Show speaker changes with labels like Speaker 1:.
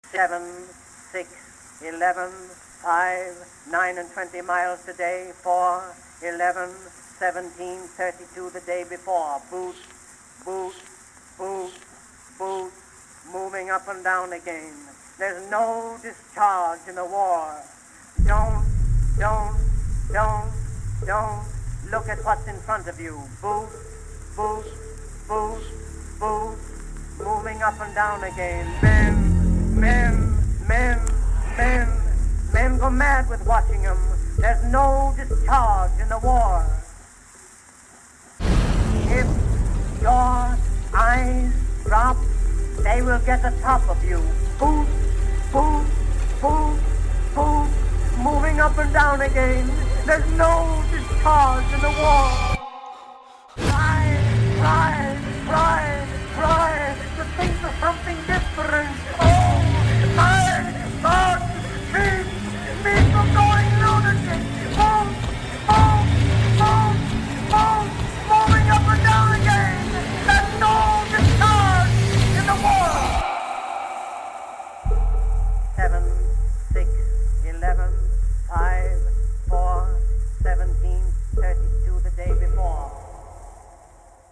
Speaker 1: 7, 6, 11, 5, 9 and 20 miles today, 4, 11, 17, 32 the day before. Boot, boot, boot, boot, moving up and down again. There's no discharge in the war. Don't look at what's in front of you. Boot, boot, boot, boot, moving up and down again. Men go mad with watching them. There's no discharge in the war. If your eyes drop, they will get the top of you. Boot, boot, boot, boot, moving up and down again. There's no discharge in the war. Try to think of something different.